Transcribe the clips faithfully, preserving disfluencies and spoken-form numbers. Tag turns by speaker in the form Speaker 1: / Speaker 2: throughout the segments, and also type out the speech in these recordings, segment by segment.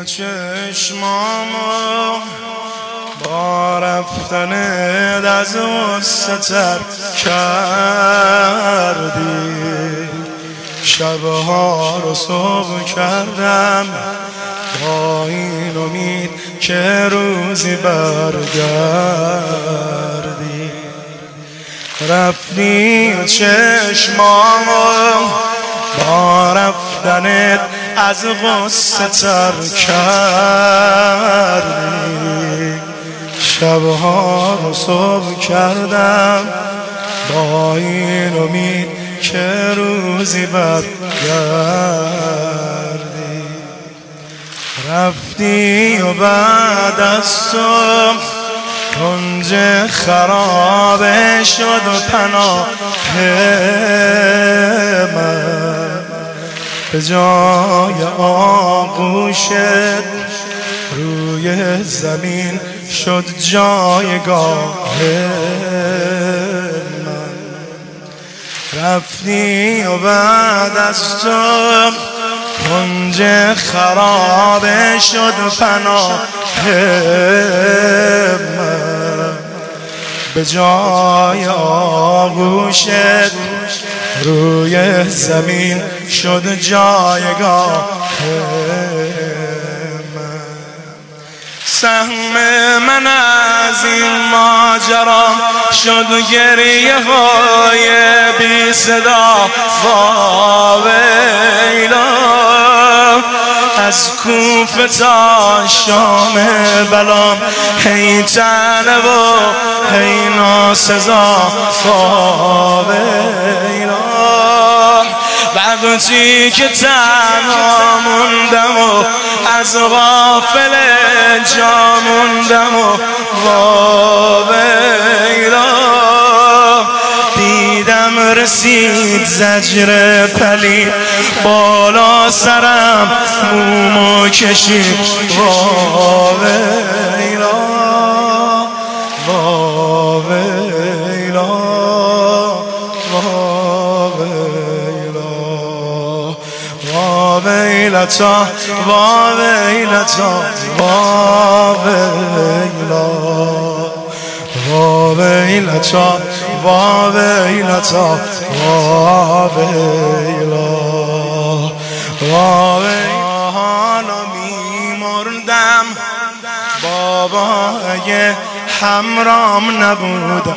Speaker 1: چشمامو با رفتنت از غصه تر کردی، شبها رو صبح کردم با این امید که روزی برگردی. رفتی چشمامو با رفتنت از غصه تر کردی، شبها رو صبح کردم با این امید که روزی برگردی. رفتی و بعد از تو کنج خرابه شد و پناه من، به جای آغوشت روی زمین شد جایگاه من. رفتی و بعد از تو کنج خرابه شد پناه من، به جای آغوشت روی زمین شد جایگاه من. سهم من از این ماجرا شد گریه های بی صدا و ویلا، از کوفه تا شام بلام هی تنه و هی ناسزا و ویلا. وقتی که تنها موندم و از غافل جا موندم و واویلا، دیدم رسید زجر پلی بالا سرم مومو کشید واویلا واویلا واویلتا واویلتا واویلا واویلتا واویلتا واویلا واویلا. حالا میمردم بابا اگه همرام نبود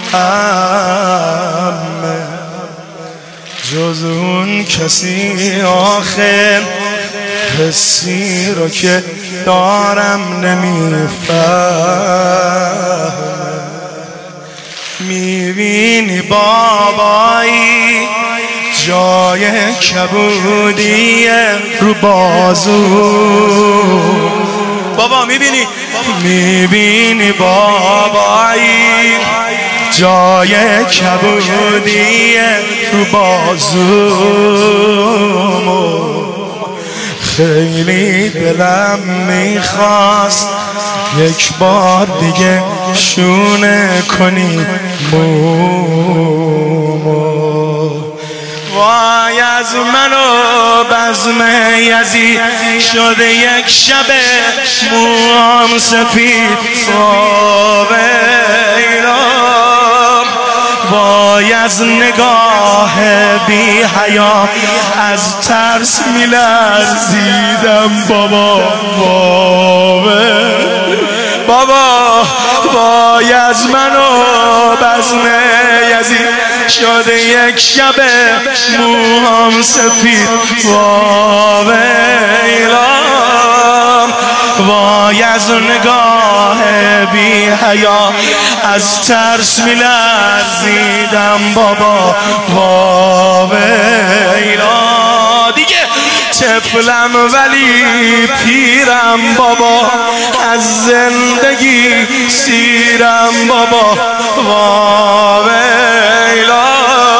Speaker 1: همه جز اون کسی آخر حسی رو که دارم نمیفهم. میبینی بابایی جای کبودی رو بازو، بابا میبینی میبینی بابایی جای کبودی رو بازومو. خیلی دلم میخواست یک بار دیگه شونه کنی مومو. وای از من و بزم یزید شده یک شب موام سفید واویلا. وای از نگاه بی حیا از ترس میلرزیدم بابا بابا. وای از من و بزم یزید شده یک شب موهام سفید واویلا. وای از نگاه بی حیا از ترس میلرزیدم بابا واویلا. دیگه طفلم ولی پیرم بابا، از زندگی سیرم بابا واویلا.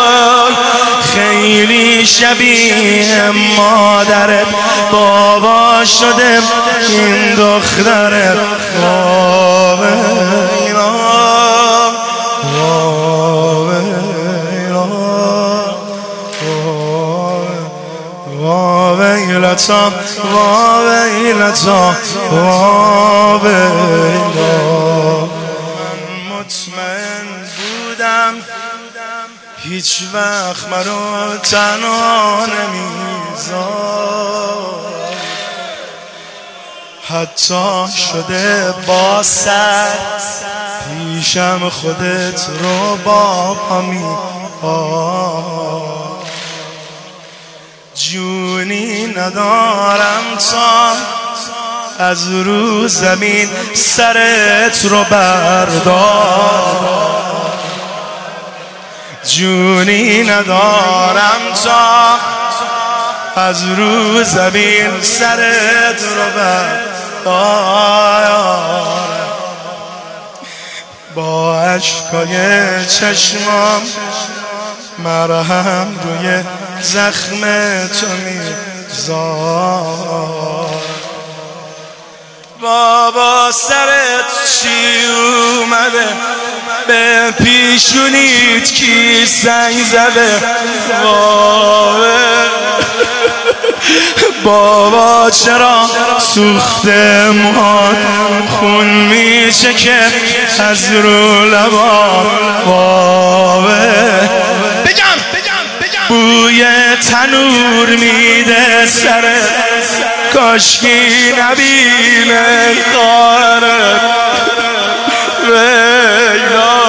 Speaker 1: خیلی شبیه مادرت بابا شده این دخترت واویلا واویلا واویلا ویلتا وا ویلتا وا ویلا. من مطمئن بودم هیچ وقت منو تنها نمیذار، حتی شده با سر پیشم خودت رو با پا می‌آر. جونی ندارم تا از رو زمین سرت رو بردار، جونی ندارم تا از رو زمین سرت رو بردار. با اشکای چشمام مرهم روی زخم تو میذار. بابا سرت چی اومده به پیشونیت کی سنگ زده؟ بابا چرا سوخته موهات خون میشه که از رو لبا؟ بابا بگم بوی تنور میده سرت، کاشکی نبینه خواهرت. ویلا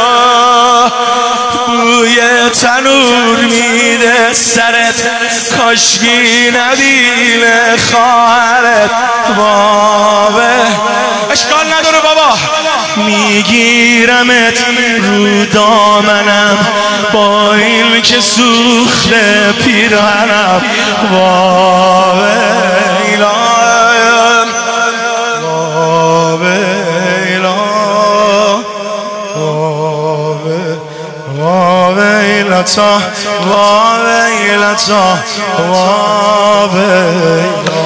Speaker 1: بوی تنور میده سرت، کاشکی نبینه خواهرت. بابا اشکال نداره بابا، میگیرمت رو دامنم با این که سوخته پیرهنم. بابا ویلتا وا ویلتا وا ویلا،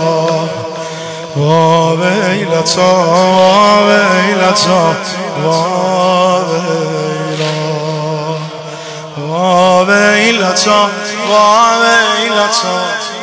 Speaker 1: وا ویلتا وا ویلتا وا ویلا، وا ویلتا وا ویلتا.